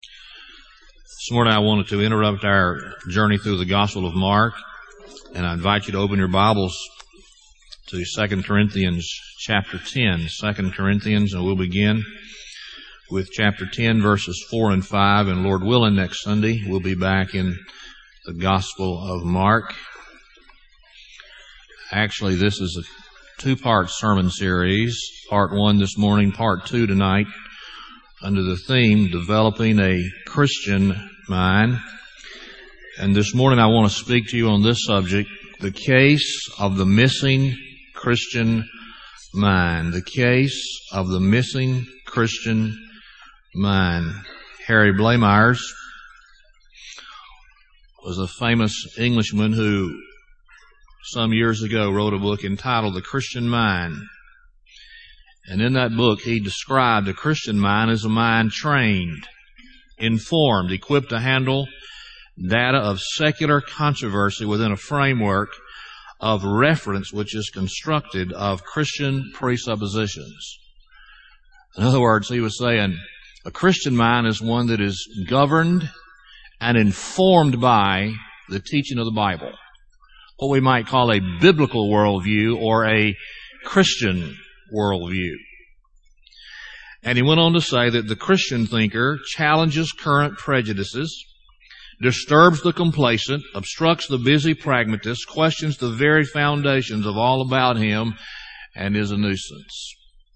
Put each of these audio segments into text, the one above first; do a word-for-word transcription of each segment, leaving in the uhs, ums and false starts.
This morning I wanted to interrupt our journey through the Gospel of Mark, and I invite you to open your Bibles to Second Corinthians chapter ten. Second Corinthians, and we'll begin with chapter ten, verses four and five, and Lord willing, next Sunday we'll be back in the Gospel of Mark. Actually, this is a two-part sermon series, part one this morning, part two tonight, under the theme, Developing a Christian Mind. And this morning I want to speak to you on this subject, the case of the missing Christian mind. The case of the missing Christian mind. Harry Blamires was a famous Englishman who some years ago wrote a book entitled The Christian Mind. And in that book he described the Christian mind as a mind trained, informed, equipped to handle data of secular controversy within a framework of reference which is constructed of Christian presuppositions. In other words, he was saying a Christian mind is one that is governed and informed by the teaching of the Bible, what we might call a biblical worldview or a Christian worldview. And he went on to say that the Christian thinker challenges current prejudices, disturbs the complacent, obstructs the busy pragmatist, questions the very foundations of all about him, and is a nuisance.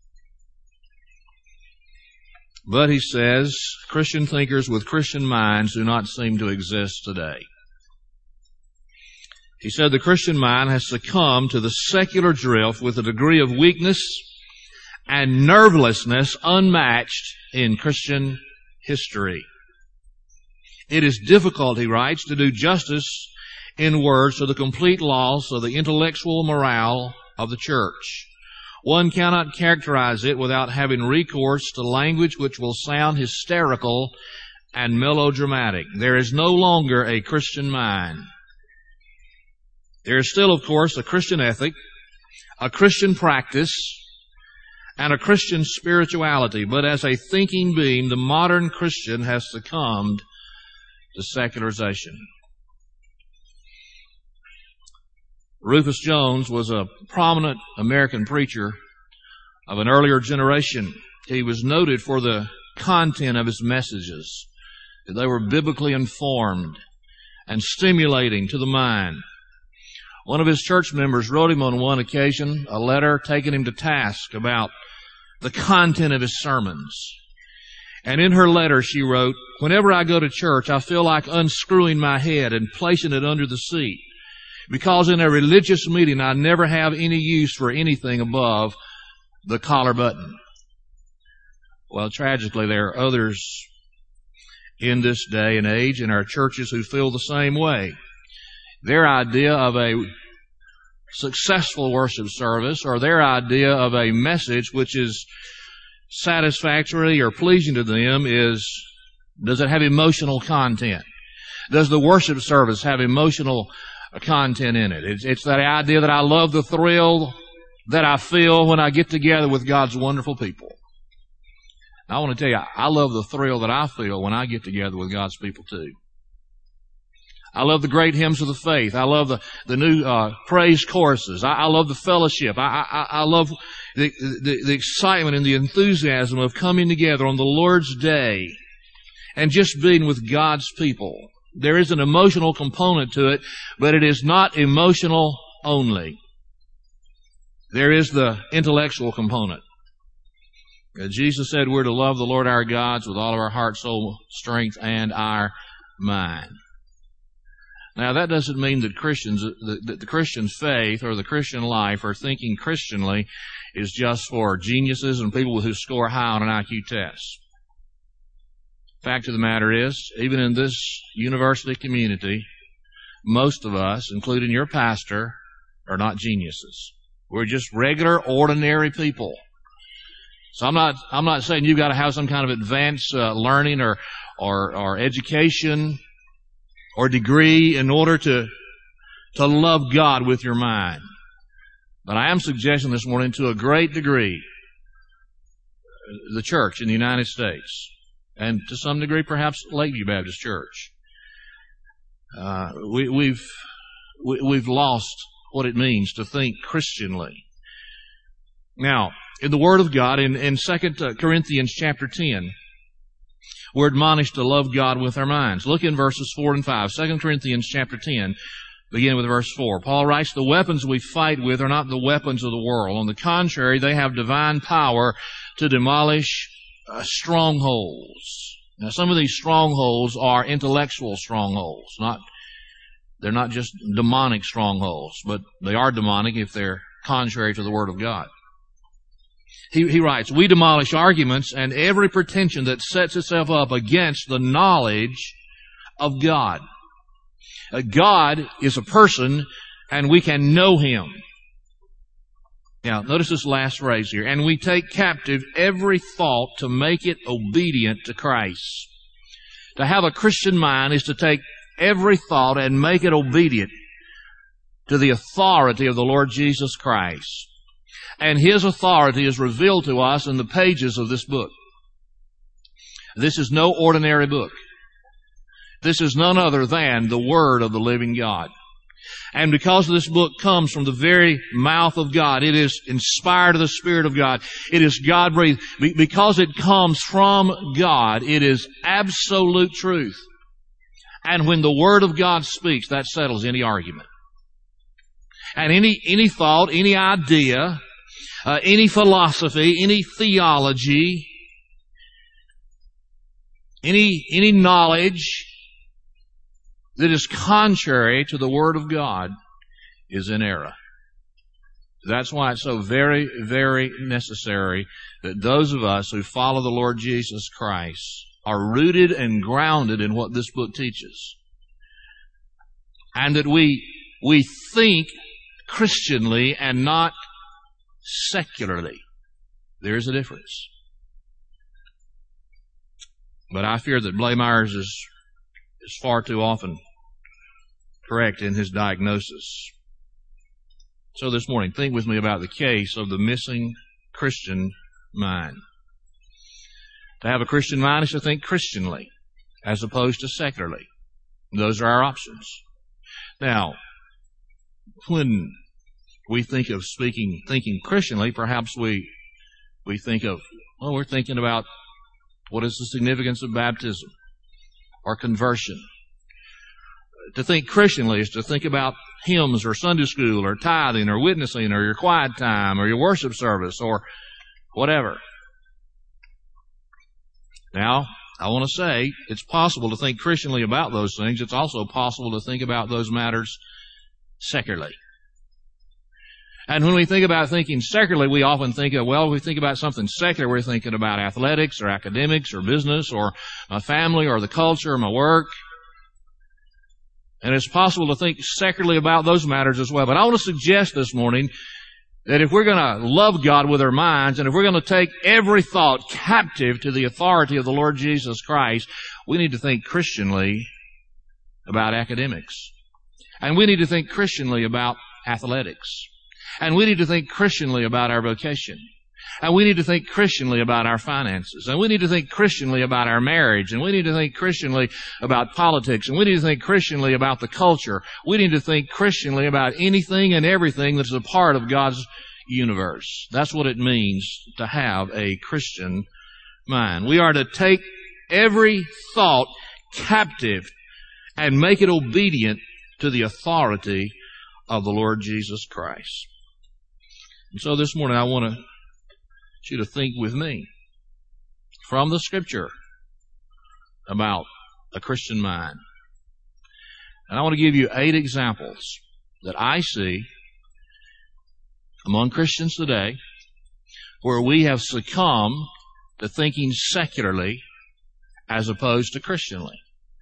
But he says, Christian thinkers with Christian minds do not seem to exist today. He said the Christian mind has succumbed to the secular drift with a degree of weakness and nervelessness unmatched in Christian history. It is difficult, he writes, to do justice in words to the complete loss of the intellectual morale of the church. One cannot characterize it without having recourse to language which will sound hysterical and melodramatic. There is no longer a Christian mind. There is still, of course, a Christian ethic, a Christian practice, and a Christian spirituality. But as a thinking being, the modern Christian has succumbed to secularization. Rufus Jones was a prominent American preacher of an earlier generation. He was noted for the content of his messages, that they were biblically informed and stimulating to the mind. One of his church members wrote him on one occasion a letter taking him to task about the content of his sermons. And in her letter she wrote, "Whenever I go to church, I feel like unscrewing my head and placing it under the seat, because in a religious meeting I never have any use for anything above the collar button." Well, tragically, there are others in this day and age in our churches who feel the same way. Their idea of a successful worship service, or their idea of a message which is satisfactory or pleasing to them, is, does it have emotional content? Does the worship service have emotional content in it? It's, it's that idea that I love the thrill that I feel when I get together with God's wonderful people. I want to tell you, I love the thrill that I feel when I get together with God's people too. I love the great hymns of the faith. I love the, the new uh, praise choruses. I, I love the fellowship. I, I, I love the, the, the excitement and the enthusiasm of coming together on the Lord's Day and just being with God's people. There is an emotional component to it, but it is not emotional only. There is the intellectual component. Jesus said we're to love the Lord our God with all of our heart, soul, strength, and our mind. Now, that doesn't mean that Christians, that the Christian faith or the Christian life or thinking Christianly is just for geniuses and people who score high on an I Q test. Fact of the matter is, even in this university community, most of us, including your pastor, are not geniuses. We're just regular, ordinary people. So I'm not, I'm not saying you've got to have some kind of advanced uh, learning or, or, or education or degree in order to, to love God with your mind. But I am suggesting this morning, to a great degree, the church in the United States and to some degree perhaps Lakeview Baptist Church. Uh, we, we've we, we've lost what it means to think Christianly. Now, in the Word of God, in, in Second Corinthians chapter ten, we're admonished to love God with our minds. Look in verses four and five. Second Corinthians chapter ten, begin with verse four. Paul writes, "The weapons we fight with are not the weapons of the world. On the contrary, they have divine power to demolish uh, strongholds." Now, some of these strongholds are intellectual strongholds. Not, they're not just demonic strongholds, but they are demonic if they're contrary to the Word of God. He, he writes, "We demolish arguments and every pretension that sets itself up against the knowledge of God." Uh, God is a person, and we can know Him. Now, notice this last phrase here. "And we take captive every thought to make it obedient to Christ." To have a Christian mind is to take every thought and make it obedient to the authority of the Lord Jesus Christ. And His authority is revealed to us in the pages of this book. This is no ordinary book. This is none other than the Word of the living God. And because this book comes from the very mouth of God, it is inspired of the Spirit of God. It is God-breathed. Because it comes from God, it is absolute truth. And when the Word of God speaks, that settles any argument. And any, any thought, any idea, uh, any philosophy, any theology, any, any knowledge that is contrary to the Word of God is in error. That's why it's so very, very necessary that those of us who follow the Lord Jesus Christ are rooted and grounded in what this book teaches. And that we, we think Christianly and not secularly. There's a difference. But I fear that Blameyer is, is far too often correct in his diagnosis. So this morning, think with me about the case of the missing Christian mind. To have a Christian mind is to think Christianly as opposed to secularly. Those are our options. Now, when we think of speaking, thinking Christianly, perhaps we we think of, well, we're thinking about what is the significance of baptism or conversion. To think Christianly is to think about hymns or Sunday school or tithing or witnessing or your quiet time or your worship service or whatever. Now, I want to say it's possible to think Christianly about those things. It's also possible to think about those matters secularly. And when we think about thinking secularly, we often think of, well, if we think about something secular, we're thinking about athletics or academics or business or my family or the culture or my work. And it's possible to think secularly about those matters as well. But I want to suggest this morning that if we're going to love God with our minds, and if we're going to take every thought captive to the authority of the Lord Jesus Christ, we need to think Christianly about academics. And we need to think Christianly about athletics. And we need to think Christianly about our vocation. And we need to think Christianly about our finances. And we need to think Christianly about our marriage. And we need to think Christianly about politics. And we need to think Christianly about the culture. We need to think Christianly about anything and everything that's a part of God's universe. That's what it means to have a Christian mind. We are to take every thought captive and make it obedient to the authority of the Lord Jesus Christ. And so this morning I want to you to think with me from the Scripture about a Christian mind. And I want to give you eight examples that I see among Christians today where we have succumbed to thinking secularly as opposed to Christianly.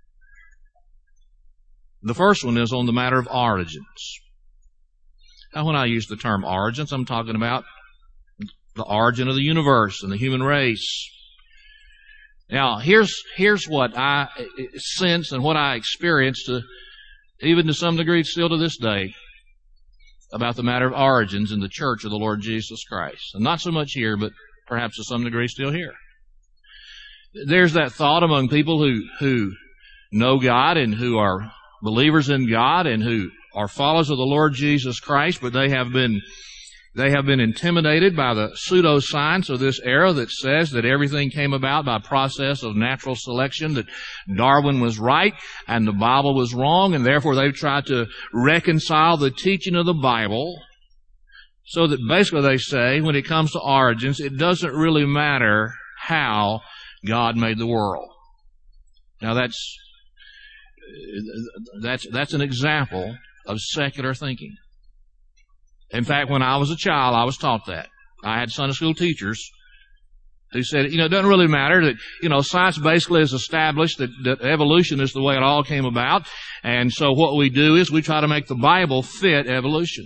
The first one is on the matter of origins. Now, when I use the term origins, I'm talking about the origin of the universe and the human race. Now, here's here's what I sense and what I experience, to, even to some degree still to this day, about the matter of origins in the church of the Lord Jesus Christ. And not so much here, but perhaps to some degree still here. there's that thought among people who, who know God and who are believers in God and who are followers of the Lord Jesus Christ, but they have been They have been intimidated by the pseudoscience of this era that says that everything came about by process of natural selection, that Darwin was right and the Bible was wrong, and therefore they've tried to reconcile the teaching of the Bible so that basically they say when it comes to origins, it doesn't really matter how God made the world. Now that's that's that's an example of secular thinking. In fact, when I was a child, I was taught that. I had Sunday school teachers who said, you know, it doesn't really matter that, you know, science basically has established that, that evolution is the way it all came about. And so what we do is we try to make the Bible fit evolution.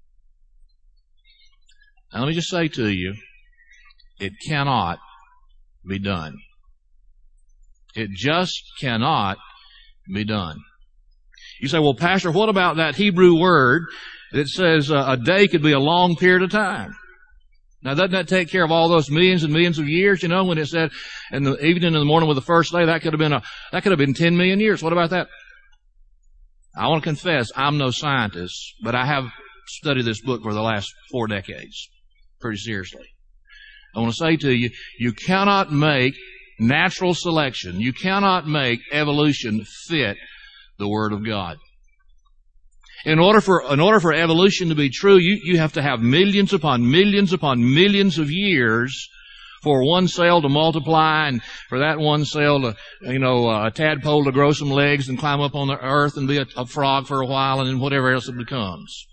Now let me just say to you, it cannot be done. It just cannot be done. You say, well, Pastor, what about that Hebrew word that says uh, a day could be a long period of time? Now, doesn't that take care of all those millions and millions of years? You know, when it said in the evening and the morning with the first day, that could have been a that could have been ten million years. What about that? I want to confess, I'm no scientist, but I have studied this book for the last four decades pretty seriously. I want to say to you, you cannot make natural selection, you cannot make evolution fit the Word of God. In order for, in order for evolution to be true, you, you have to have millions upon millions upon millions of years for one cell to multiply and for that one cell to, you know, uh, a tadpole to grow some legs and climb up on the earth and be a, a frog for a while and then whatever else it becomes.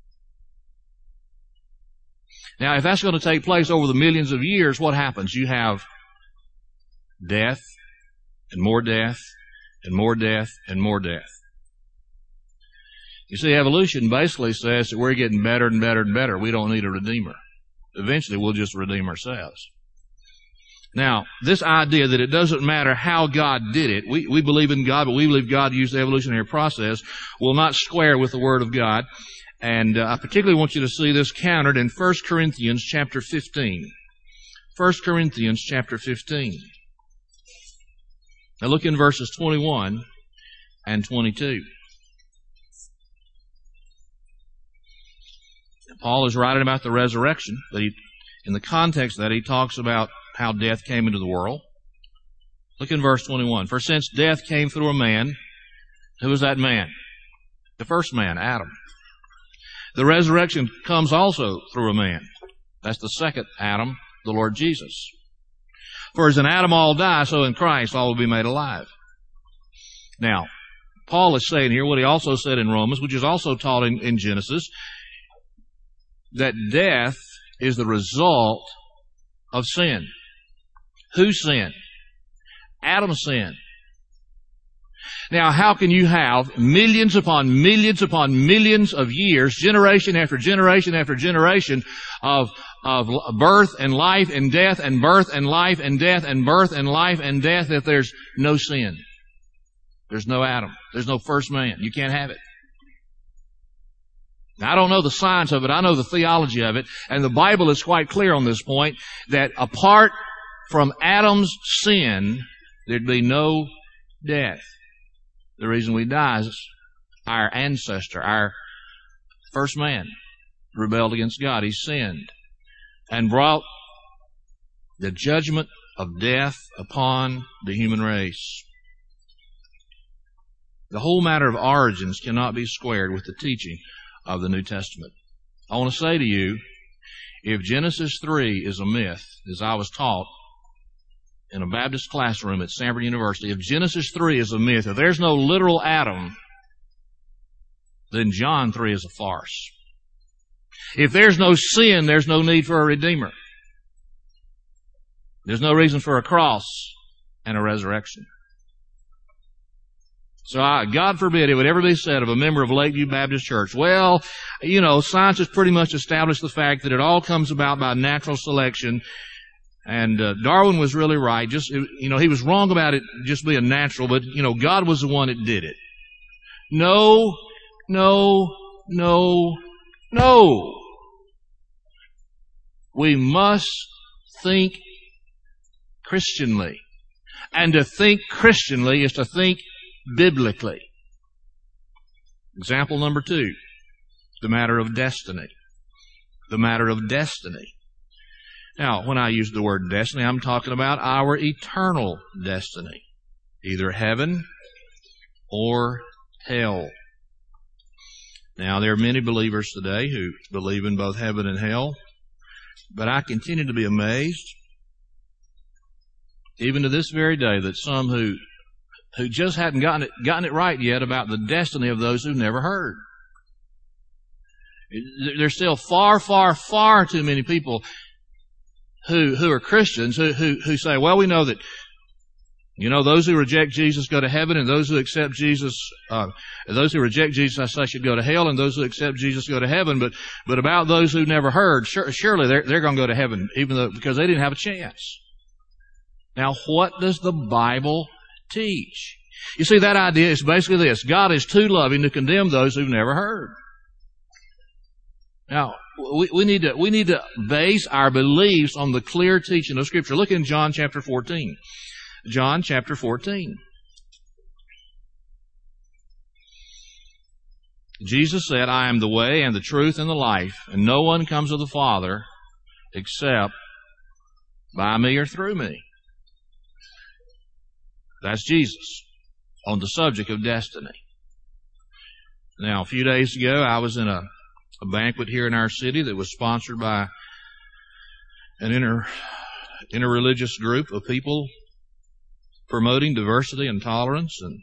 Now, if that's going to take place over the millions of years, what happens? You have death and more death and more death and more death. You see, evolution basically says that we're getting better and better and better. We don't need a redeemer. Eventually, we'll just redeem ourselves. Now, this idea that it doesn't matter how God did it, we, we believe in God, but we believe God used the evolutionary process, will not square with the Word of God. And uh, I particularly want you to see this countered in First Corinthians chapter fifteen. First Corinthians chapter fifteen. Now look in verses twenty-one and twenty-two. Paul is writing about the resurrection, but he, in the context of that, he talks about how death came into the world. Look in verse twenty-one. For since death came through a man, who was that man? The first man, Adam. The resurrection comes also through a man. That's the second Adam, the Lord Jesus. For as in Adam all die, so in Christ all will be made alive. Now, Paul is saying here what he also said in Romans, which is also taught in, in Genesis, that death is the result of sin. Who sinned? Adam sinned. Now, how can you have millions upon millions upon millions of years, generation after generation after generation of, of birth and life and death and birth and life and death and birth and life and death if there's no sin? There's no Adam. There's no first man. You can't have it. Now, I don't know the science of it. I know the theology of it. And the Bible is quite clear on this point that apart from Adam's sin, there'd be no death. The reason we die is our ancestor, our first man, rebelled against God. He sinned and brought the judgment of death upon the human race. The whole matter of origins cannot be squared with the teaching of the New Testament. I want to say to you, if Genesis three is a myth, as I was taught in a Baptist classroom at Stanford University, if Genesis three is a myth, if there's no literal Adam, then John three is a farce. If there's no sin, there's no need for a Redeemer. There's no reason for a cross and a resurrection. So I, God forbid it would ever be said of a member of Lakeview Baptist Church, well, you know, science has pretty much established the fact that it all comes about by natural selection. And uh, Darwin was really right. Just, you know, he was wrong about it just being natural, but, you know, God was the one that did it. No, no, no, no. We must think Christianly. And to think Christianly is to think biblically. Example number two, the matter of destiny. The matter of destiny. Now, when I use the word destiny, I'm talking about our eternal destiny. Either heaven or hell. Now, there are many believers today who believe in both heaven and hell, but I continue to be amazed, even to this very day, that some who who just hadn't gotten it gotten it right yet about the destiny of those who've never heard. There's still far, far, far too many people who who are Christians who who, who say, well, we know that, you know, those who reject Jesus go to heaven, and those who accept Jesus, uh, those who reject Jesus, I say, should go to hell, and those who accept Jesus go to heaven. But, but about those who never heard, sure, surely they're, they're going to go to heaven, even though, because they didn't have a chance. Now, what does the Bible teach? You see, that idea is basically this: God is too loving to condemn those who've never heard. Now, we, we need to, we need to base our beliefs on the clear teaching of Scripture. Look in John chapter fourteen. John chapter fourteen. Jesus said, I am the way and the truth and the life, and no one comes to the Father except by me or through me. That's Jesus on the subject of destiny. Now, a few days ago, I was in a, a banquet here in our city that was sponsored by an inter, interreligious group of people promoting diversity and tolerance, and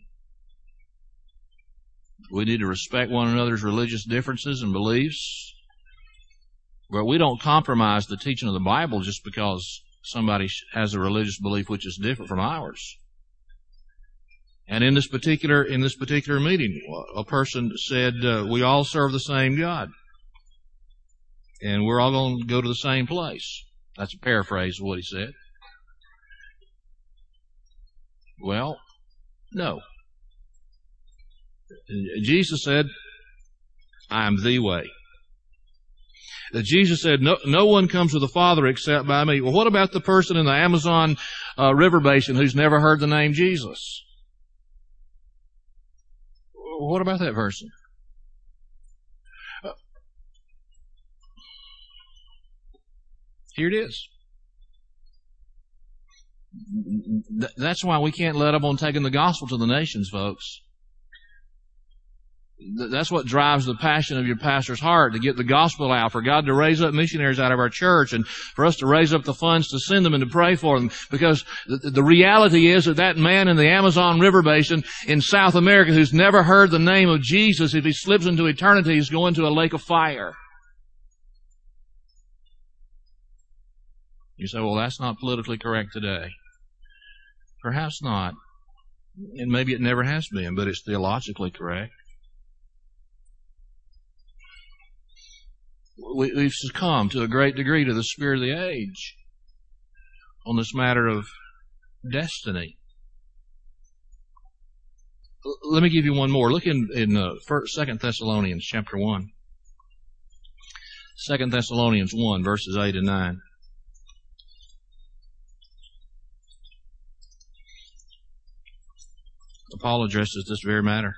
we need to respect one another's religious differences and beliefs. But we don't compromise the teaching of the Bible just because somebody has a religious belief which is different from ours. And in this particular in this particular meeting, a person said, uh, we all serve the same God, and we're all going to go to the same place. That's a paraphrase of what he said. Well, no. Jesus said, I am the way. Jesus said, no, no one comes to the Father except by me. Well, what about the person in the Amazon uh, River Basin who's never heard the name Jesus? What about that person? Uh, here it is. That's why we can't let up on taking the gospel to the nations, folks. That's what drives the passion of your pastor's heart, to get the gospel out, for God to raise up missionaries out of our church, and for us to raise up the funds to send them and to pray for them. Because the, the reality is that that man in the Amazon River Basin in South America who's never heard the name of Jesus, if he slips into eternity, he's going to a lake of fire. You say, well, that's not politically correct today. Perhaps not. And maybe it never has been, but it's theologically correct. We, we've succumbed to a great degree to the spirit of the age on this matter of destiny. L- let me give you one more. Look in, in uh, first, Second Thessalonians chapter one. Second Thessalonians one, verses eight and nine. Paul addresses this very matter.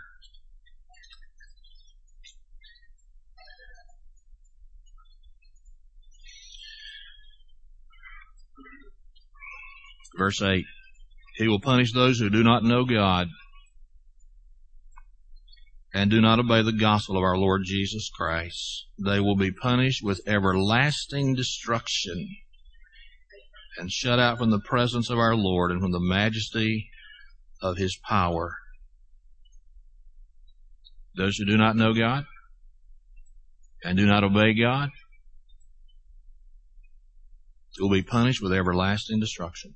Verse eight, He will punish those who do not know God and do not obey the gospel of our Lord Jesus Christ. They will be punished with everlasting destruction and shut out from the presence of our Lord and from the majesty of His power. Those who do not know God and do not obey God will be punished with everlasting destruction.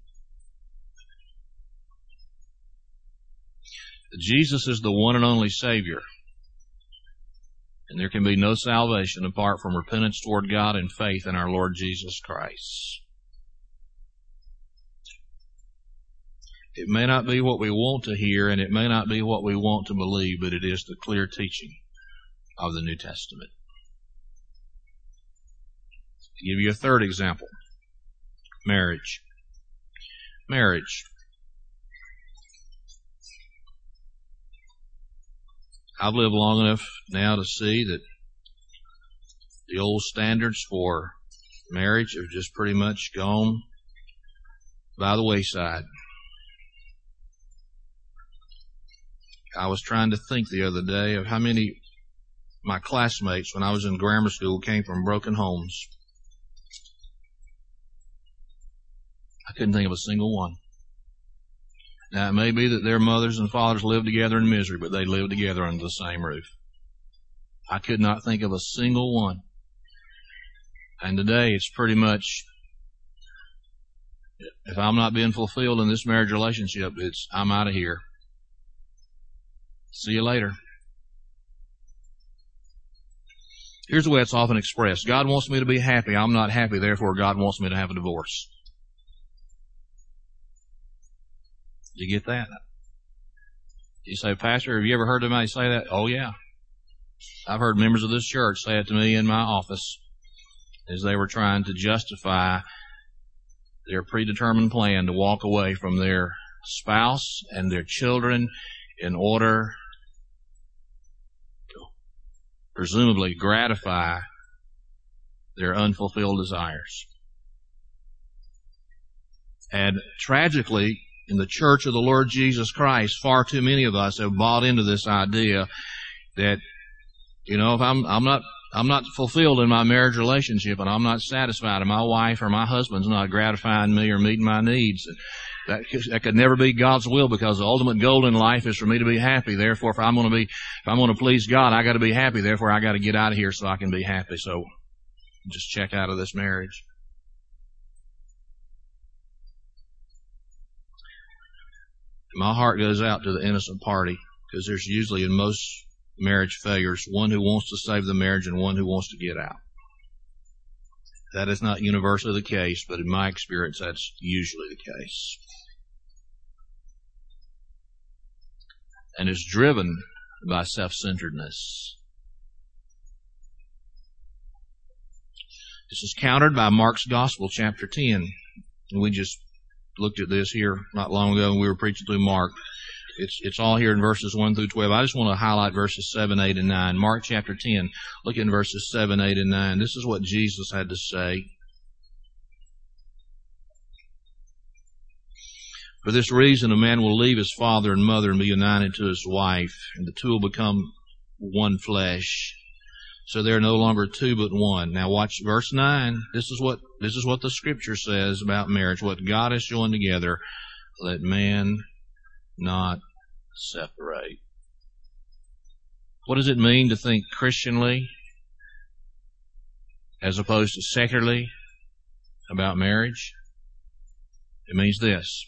Jesus is the one and only Savior, and there can be no salvation apart from repentance toward God and faith in our Lord Jesus Christ. It may not be what we want to hear, and it may not be what we want to believe, but it is the clear teaching of the New Testament. To give you a third example, marriage. Marriage. I've lived long enough now to see that the old standards for marriage have just pretty much gone by the wayside. I was trying to think the other day of how many of my classmates when I was in grammar school came from broken homes. I couldn't think of a single one. Now, it may be that their mothers and fathers lived together in misery, but they lived together under the same roof. I could not think of a single one. And today, it's pretty much, if I'm not being fulfilled in this marriage relationship, it's, I'm out of here. See you later. Here's the way it's often expressed. God wants me to be happy. I'm not happy, therefore God wants me to have a divorce. You get that? You say, Pastor, have you ever heard anybody say that? Oh, yeah. I've heard members of this church say it to me in my office as they were trying to justify their predetermined plan to walk away from their spouse and their children in order to presumably gratify their unfulfilled desires. And tragically, in the church of the Lord Jesus Christ, far too many of us have bought into this idea that, you know, if I'm, I'm not, I'm not fulfilled in my marriage relationship and I'm not satisfied and my wife or my husband's not gratifying me or meeting my needs, that, that could never be God's will, because the ultimate goal in life is for me to be happy. Therefore, if I'm going to be, if I'm going to please God, I got to be happy. Therefore, I got to get out of here so I can be happy. So just check out of this marriage. My heart goes out to the innocent party, because there's usually in most marriage failures one who wants to save the marriage and one who wants to get out. That is not universally the case, but in my experience, that's usually the case. And it's driven by self-centeredness. This is countered by Mark's Gospel, chapter ten. And we just looked at this here not long ago when we were preaching through Mark. It's, it's all here in verses one through twelve. I just want to highlight verses seven, eight, and nine. Mark chapter ten, look in verses seven, eight, and nine. This is what Jesus had to say. For this reason, a man will leave his father and mother and be united to his wife, and the two will become one flesh. So they're no longer two but one. Now watch verse nine. This is what, this is what the Scripture says about marriage. What God has joined together, let man not separate. What does it mean to think Christianly as opposed to secularly about marriage? It means this: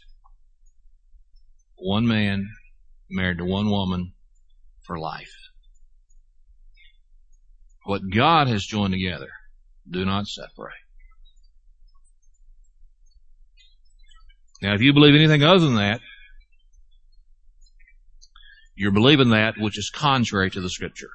one man married to one woman for life. What God has joined together, do not separate. Now, if you believe anything other than that, you're believing that which is contrary to the Scripture.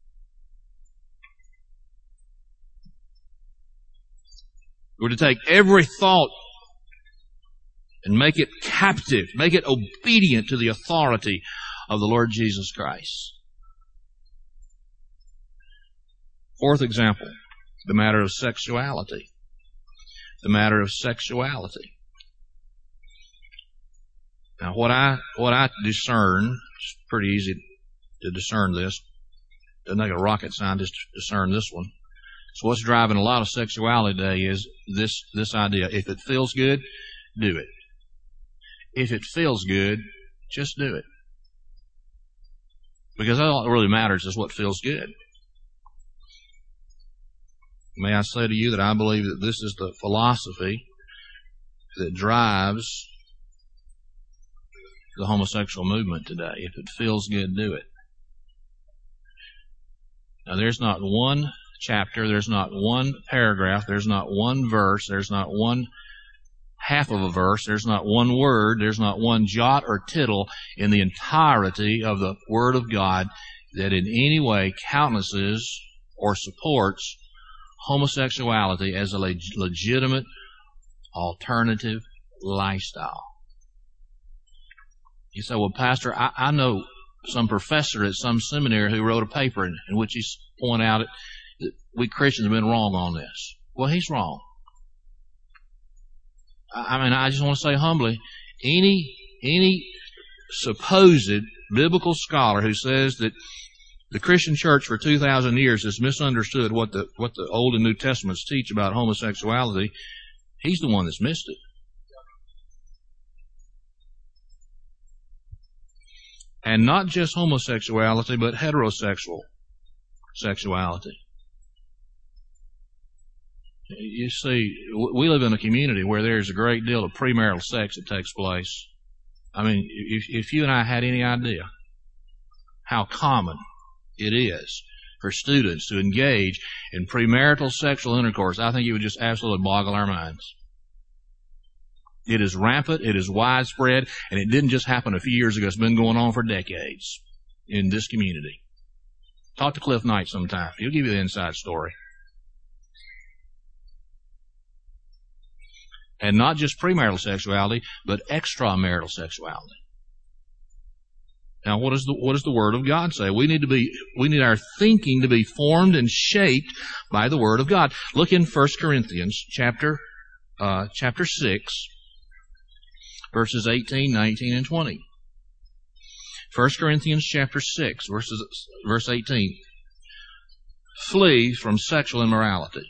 We're to take every thought and make it captive, make it obedient to the authority of the Lord Jesus Christ. Fourth example, the matter of sexuality. The matter of sexuality. Now, what I what I discern, it's pretty easy to discern this. Doesn't take a rocket scientist to discern this one. So what's driving a lot of sexuality today is this this idea: if it feels good, do it. If it feels good, just do it. Because all that really matters is what feels good. May I say to you that I believe that this is the philosophy that drives the homosexual movement today. If it feels good, do it. Now, there's not one chapter, there's not one paragraph, there's not one verse, there's not one half of a verse, there's not one word, there's not one jot or tittle in the entirety of the Word of God that in any way countenances or supports homosexuality as a leg- legitimate alternative lifestyle. You say, well, Pastor, I, I know some professor at some seminary who wrote a paper in, in which he pointed out that we Christians have been wrong on this. Well, he's wrong. I mean, I just want to say humbly, any any supposed biblical scholar who says that the Christian church for two thousand years has misunderstood what the what the Old and New Testaments teach about homosexuality, he's the one that's missed it. And not just homosexuality, but heterosexual sexuality. You see, we live in a community where there's a great deal of premarital sex that takes place. I mean, if, if you and I had any idea how common it is for students to engage in premarital sexual intercourse, I think it would just absolutely boggle our minds. It is rampant, it is widespread, and it didn't just happen a few years ago. It's been going on for decades in this community. Talk to Cliff Knight sometime. He'll give you the inside story. And not just premarital sexuality, but extramarital sexuality. Now, what does the what does the Word of God say? We need to be we need our thinking to be formed and shaped by the Word of God. Look in First Corinthians chapter uh, chapter six, verses eighteen, nineteen, and twenty. First Corinthians chapter six, verses verse eighteen. Flee from sexual immorality.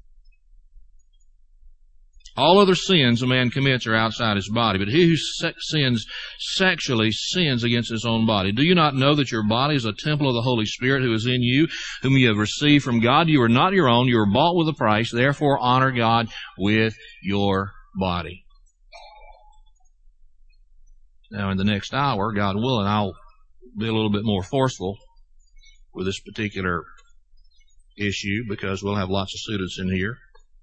All other sins a man commits are outside his body, but he who se- sins sexually sins against his own body. Do you not know that your body is a temple of the Holy Spirit who is in you, whom you have received from God? You are not your own. You are bought with a price. Therefore, honor God with your body. Now, in the next hour, God willing, I'll be a little bit more forceful with this particular issue because we'll have lots of students in here.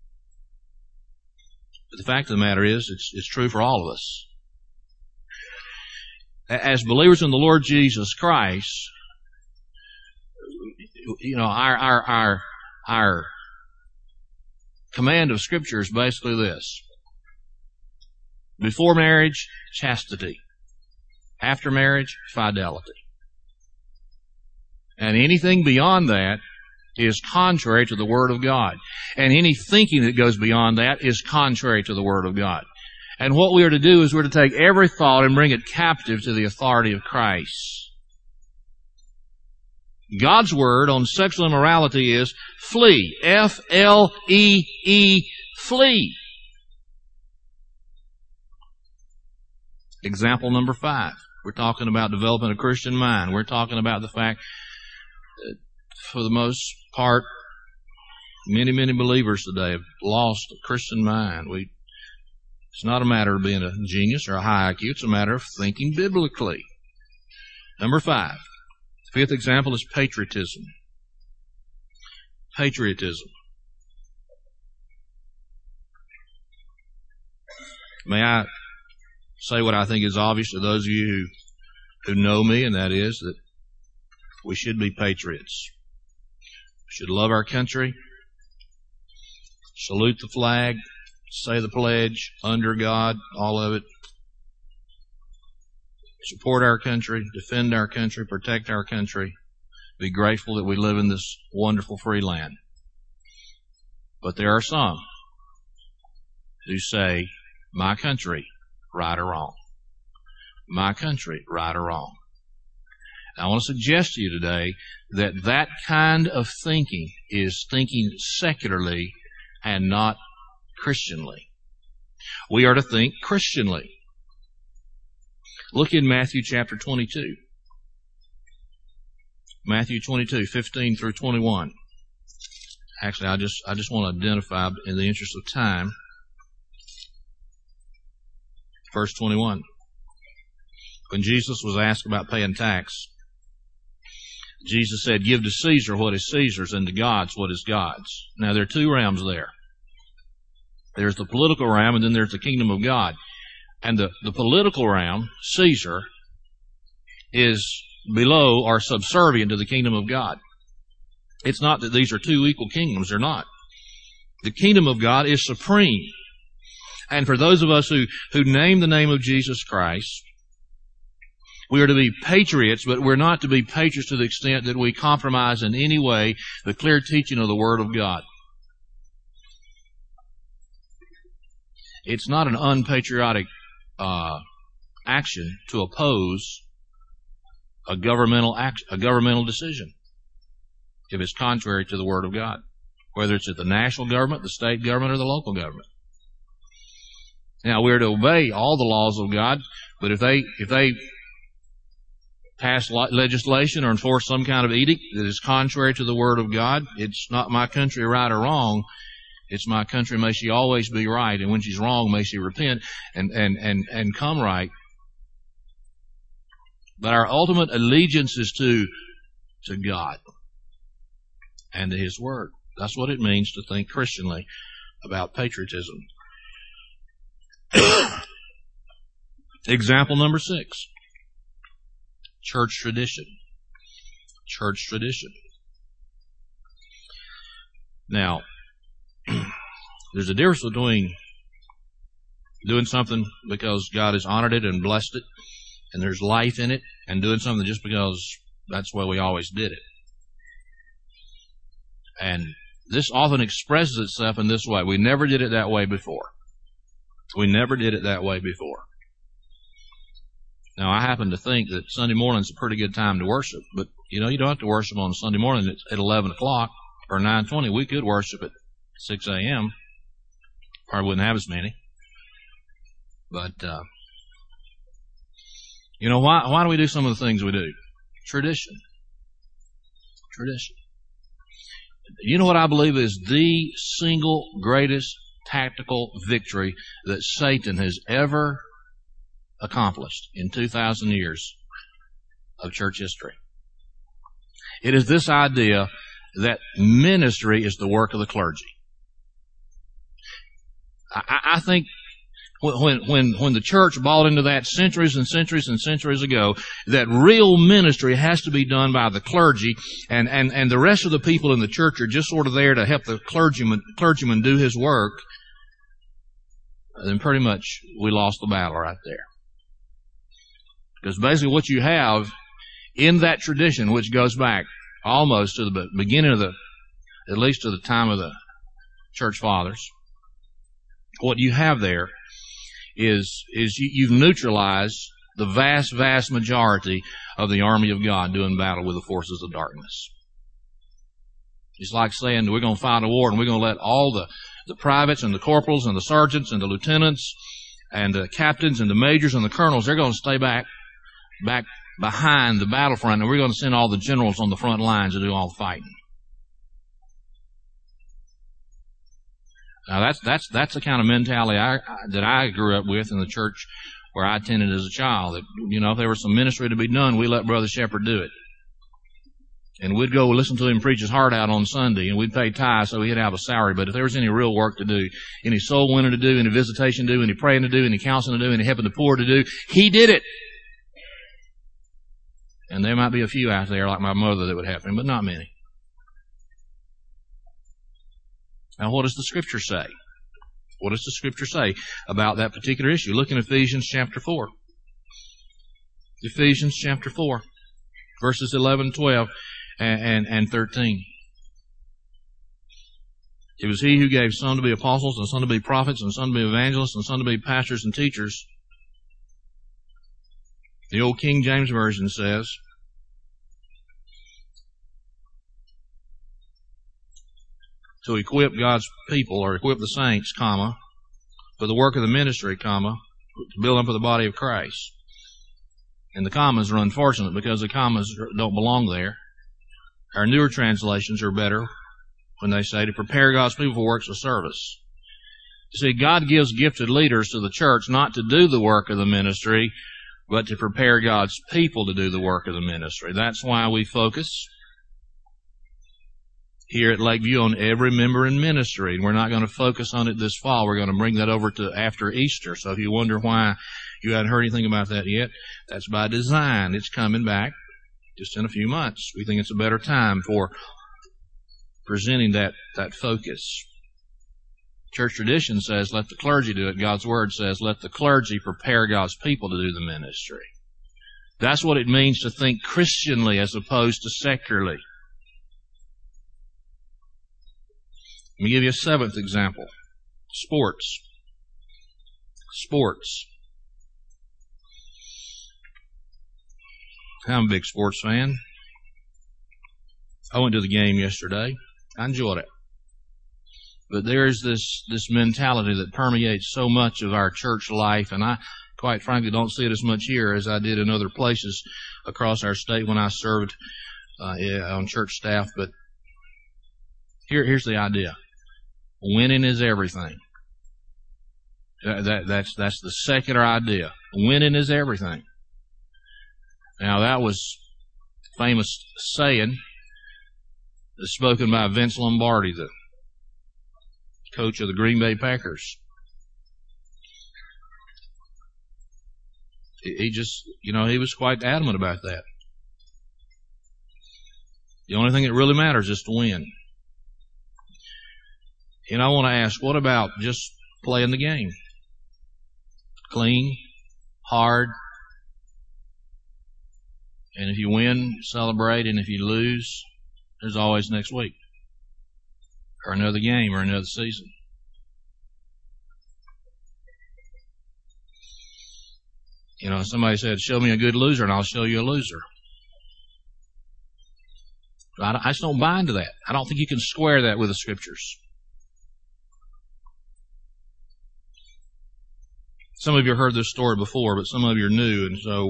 But the fact of the matter is, it's, it's true for all of us. As believers in the Lord Jesus Christ, you know, our, our, our, our command of Scripture is basically this. Before marriage, chastity. After marriage, fidelity. And anything beyond that is contrary to the Word of God. And any thinking that goes beyond that is contrary to the Word of God. And what we are to do is we're to take every thought and bring it captive to the authority of Christ. God's Word on sexual immorality is flee. F L E E, flee. Example number five. We're talking about developing a Christian mind. We're talking about the fact that for the most part, many, many believers today have lost a Christian mind. We, it's not a matter of being a genius or a high I Q. It's a matter of thinking biblically. Number five. The fifth example is patriotism. Patriotism. May I say what I think is obvious to those of you who, who know me, and that is that we should be patriots. We should love our country, salute the flag, say the pledge, under God, all of it. Support our country, defend our country, protect our country. Be grateful that we live in this wonderful free land. But there are some who say, my country, right or wrong. My country, right or wrong. I want to suggest to you today that that kind of thinking is thinking secularly and not Christianly. We are to think Christianly. Look in Matthew chapter twenty-two. Matthew twenty-two, fifteen through twenty-one. Actually, I just I just want to identify, in the interest of time, verse twenty-one. When Jesus was asked about paying tax, Jesus said, give to Caesar what is Caesar's and to God's what is God's. Now, there are two realms there. There's the political realm and then there's the kingdom of God. And the, the political realm, Caesar, is below or subservient to the kingdom of God. It's not that these are two equal kingdoms. They're not. The kingdom of God is supreme. And for those of us who, who name the name of Jesus Christ, We are to be patriots, but we're not to be patriots to the extent that we compromise in any way the clear teaching of the Word of God. It's not an unpatriotic uh, action to oppose a governmental act, a governmental decision if it's contrary to the Word of God, whether it's at the national government, the state government, or the local government. Now, we're to obey all the laws of God, but if they if they pass legislation or enforce some kind of edict that is contrary to the Word of God, it's not my country right or wrong. It's my country, may she always be right, and when she's wrong, may she repent and, and, and, and come right. But our ultimate allegiance is to, to God and to His Word. That's what it means to think Christianly about patriotism. Example number six. Church tradition. Church tradition. Now, there's a difference between doing something because God has honored it and blessed it, and there's life in it, and doing something just because that's the way we always did it. And this often expresses itself in this way. We never did it that way before. We never did it that way before. Now, I happen to think that Sunday morning is a pretty good time to worship, but, you know, you don't have to worship on Sunday morning at eleven o'clock or nine twenty. We could worship at six a.m. Probably wouldn't have as many. But, uh, you know, why, why do we do some of the things we do? Tradition. Tradition. You know what I believe is the single greatest tactical victory that Satan has ever accomplished in two thousand years of church history? It is this idea that ministry is the work of the clergy. I, I think when, when, when the church bought into that centuries and centuries and centuries ago, that real ministry has to be done by the clergy, and, and, and the rest of the people in the church are just sort of there to help the clergyman, clergyman do his work, then pretty much we lost the battle right there. Because basically what you have in that tradition, which goes back almost to the beginning of the, at least to the time of the church fathers, what you have there is, is you, you've neutralized the vast, vast majority of the army of God doing battle with the forces of darkness. It's like saying we're going to fight a war and we're going to let all the, the privates and the corporals and the sergeants and the lieutenants and the captains and the majors and the colonels, they're going to stay back, back behind the battlefront, and we're going to send all the generals on the front lines to do all the fighting. Now that's that's that's the kind of mentality I, that I grew up with in the church where I attended as a child. That, you know, if there was some ministry to be done, we let Brother Shepherd do it, and we'd go listen to him preach his heart out on Sunday, and we'd pay tithes so he'd have a salary. But if there was any real work to do, any soul winning to do, any visitation to do, any praying to do, any counseling to do, any helping the poor to do, he did it. And there might be a few out there like my mother that would help him, but not many. Now, what does the Scripture say? What does the Scripture say about that particular issue? Look in Ephesians chapter four. Ephesians chapter four, verses eleven, twelve, and, and, and thirteen. It was He who gave some to be apostles, and some to be prophets, and some to be evangelists, and some to be pastors and teachers. The old King James Version says, to equip God's people, or equip the saints, comma, for the work of the ministry, comma, to build up for the body of Christ. And the commas are unfortunate because the commas don't belong there. Our newer translations are better when they say to prepare God's people for works of service. You see, God gives gifted leaders to the church not to do the work of the ministry, but to prepare God's people to do the work of the ministry. That's why we focus here at Lakeview on every member in ministry. And we're not going to focus on it this fall. We're going to bring that over to after Easter. So if you wonder why you hadn't heard anything about that yet, that's by design. It's coming back just in a few months. We think it's a better time for presenting that, that focus. Church tradition says, let the clergy do it. God's Word says, let the clergy prepare God's people to do the ministry. That's what it means to think Christianly as opposed to secularly. Let me give you a seventh example. Sports. Sports. I'm a big sports fan. I went to the game yesterday. I enjoyed it. But there's this, this mentality that permeates so much of our church life, and I, quite frankly, don't see it as much here as I did in other places across our state when I served uh, on church staff. But here, here's the idea. Winning is everything. That, that's, that's the secular idea. Winning is everything. Now, that was a famous saying spoken by Vince Lombardi, the coach of the Green Bay Packers. He just, you know, he was quite adamant about that. The only thing that really matters is to win. And I want to ask, what about just playing the game? Clean, hard, and if you win, celebrate, and if you lose, there's always next week, or another game, or another season. You know, somebody said, show me a good loser, and I'll show you a loser. I, I just don't buy into that. I don't think you can square that with the Scriptures. Some of you have heard this story before, but some of you are new, and so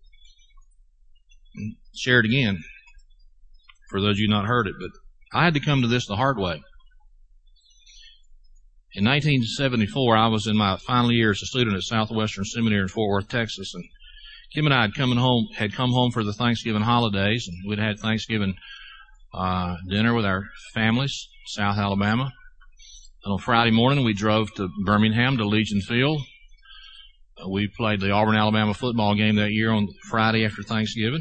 share it again for those of you not heard it. But I had to come to this the hard way. In nineteen seventy-four, I was in my final year as a student at Southwestern Seminary in Fort Worth, Texas, and Kim and I had come home had come home for the Thanksgiving holidays, and we'd had Thanksgiving uh, dinner with our families, South Alabama. And on Friday morning, we drove to Birmingham to Legion Field. Uh, we played the Auburn, Alabama football game that year on Friday after Thanksgiving.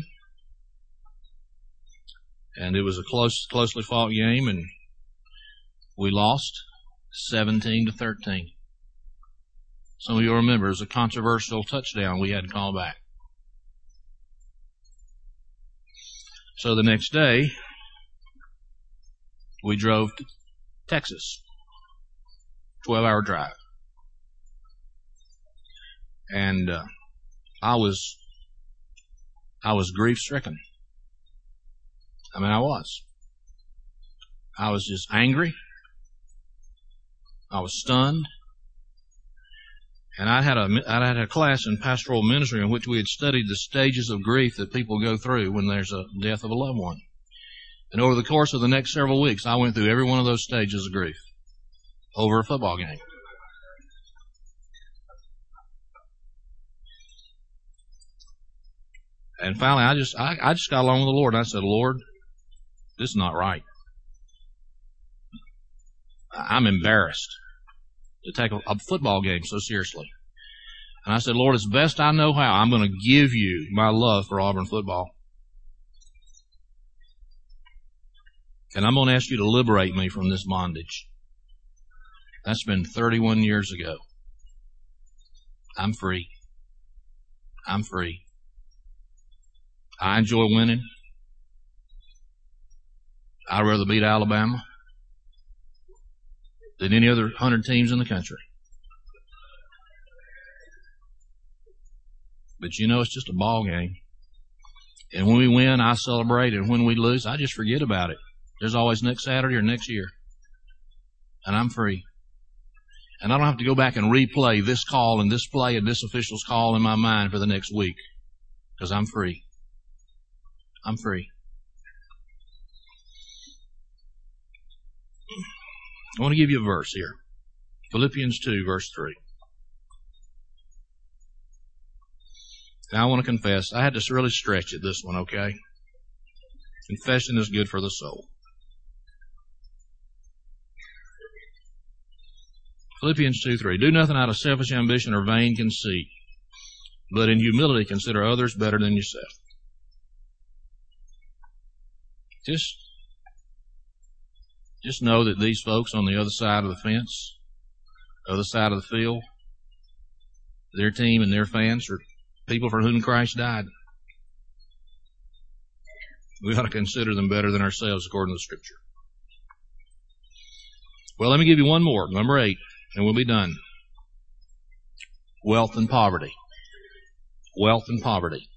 And it was a close, closely fought game, and we lost seventeen to thirteen. Some of you will remember it was a controversial touchdown we had to call back. So the next day, we drove to Texas. twelve-hour drive. And uh, I was I was grief-stricken. I mean, I was. I was just angry. I was stunned. And I had a I had a class in pastoral ministry in which we had studied the stages of grief that people go through when there's a death of a loved one. And over the course of the next several weeks, I went through every one of those stages of grief over a football game. And finally, I just I, I just got along with the Lord, and I said, Lord, this is not right. I'm embarrassed to take a, a football game so seriously. And I said, Lord, as best I know how, I'm going to give you my love for Auburn football. And I'm going to ask you to liberate me from this bondage. That's been thirty-one years ago. I'm free. I'm free. I enjoy winning. I'd rather beat Alabama than any other hundred teams in the country. But you know, it's just a ball game. And when we win, I celebrate, and when we lose, I just forget about it. There's always next Saturday or next year. And I'm free. And I don't have to go back and replay this call and this play and this official's call in my mind for the next week, because I'm free. I'm free. I want to give you a verse here. Philippians two, verse three. Now I want to confess, I had to really stretch it, this one, okay? Confession is good for the soul. Philippians two, three. Do nothing out of selfish ambition or vain conceit, but in humility consider others better than yourself. Just, just know that these folks on the other side of the fence, other side of the field, their team and their fans are people for whom Christ died. We ought to consider them better than ourselves according to the Scripture. Well, let me give you one more, number eight, and we'll be done. Wealth and poverty. Wealth and poverty.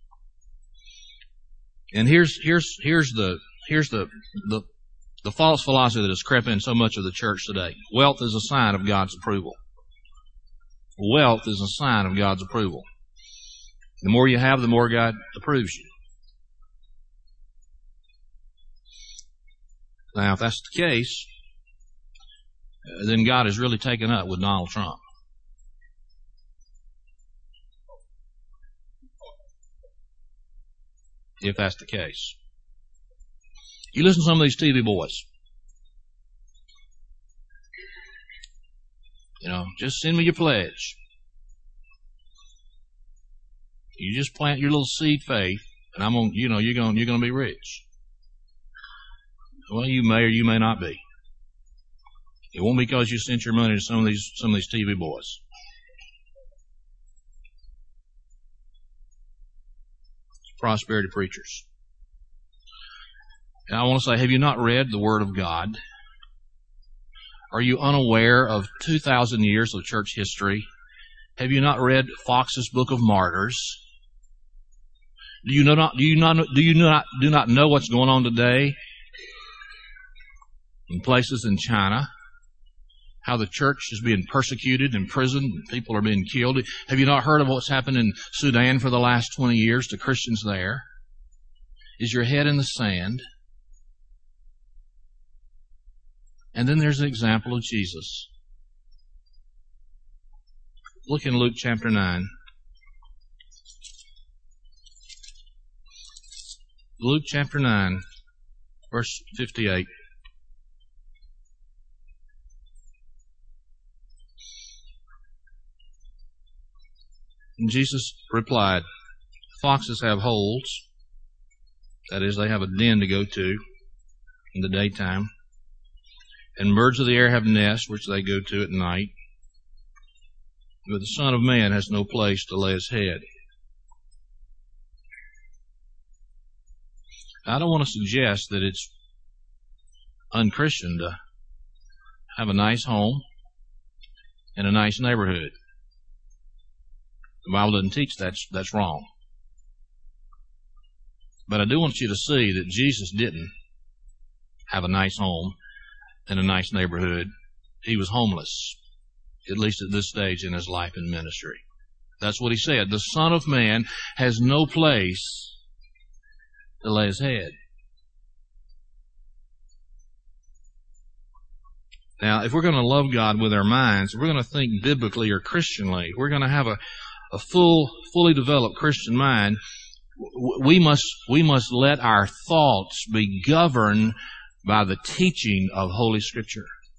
And here's here's here's the here's the the the false philosophy that has crept in so much of the church today. Wealth is a sign of God's approval. Wealth is a sign of God's approval. The more you have, the more God approves you. Now, if that's the case, then God is really taken up with Donald Trump. If that's the case. You listen to some of these T V boys. You know, just send me your pledge. You just plant your little seed faith, and I'm gonna, you know, you're gonna, you're gonna be rich. Well, you may or you may not be. It won't be because you sent your money to some of these, some of these T V boys. Prosperity preachers. And I want to say, have you not read the Word of God? Are you unaware of two thousand years of church history? Have you not read Fox's Book of Martyrs? Do you know not? Do you not? Do you not? Do not know what's going on today in places in China? How the church is being persecuted, imprisoned, and people are being killed. Have you not heard of what's happened in Sudan for the last twenty years to Christians there? Is your head in the sand? And then there's an example of Jesus. Look in Luke chapter nine. Luke chapter nine, verse fifty-eight. And Jesus replied, foxes have holes, that is, they have a den to go to in the daytime, and birds of the air have nests which they go to at night, but the Son of Man has no place to lay his head. I don't want to suggest that it's unchristian to have a nice home in a nice neighborhood. The Bible doesn't teach that's, that's wrong. But I do want you to see that Jesus didn't have a nice home in a nice neighborhood. He was homeless, at least at this stage in his life and ministry. That's what he said. The Son of Man has no place to lay his head. Now, if we're going to love God with our minds, if we're going to think biblically or Christianly, we're going to have a a full, fully developed Christian mind, we must, we must let our thoughts be governed by the teaching of Holy Scripture.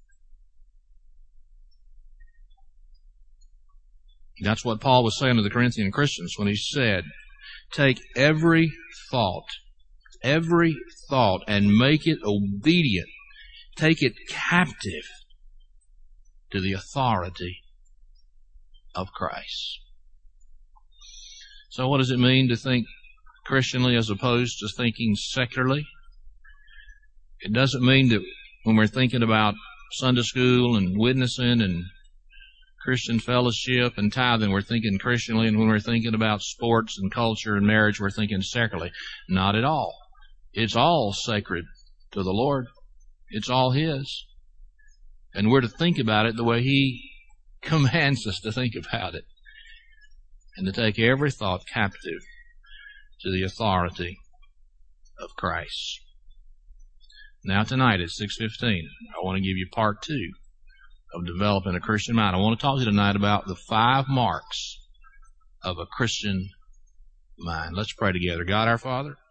That's what Paul was saying to the Corinthian Christians when he said, take every thought, every thought, and make it obedient. Take it captive to the authority of Christ. So what does it mean to think Christianly as opposed to thinking secularly? It doesn't mean that when we're thinking about Sunday school and witnessing and Christian fellowship and tithing, we're thinking Christianly, and when we're thinking about sports and culture and marriage, we're thinking secularly. Not at all. It's all sacred to the Lord. It's all His. And we're to think about it the way He commands us to think about it. And to take every thought captive to the authority of Christ. Now tonight at six fifteen, I want to give you part two of developing a Christian mind. I want to talk to you tonight about the five marks of a Christian mind. Let's pray together. God our Father,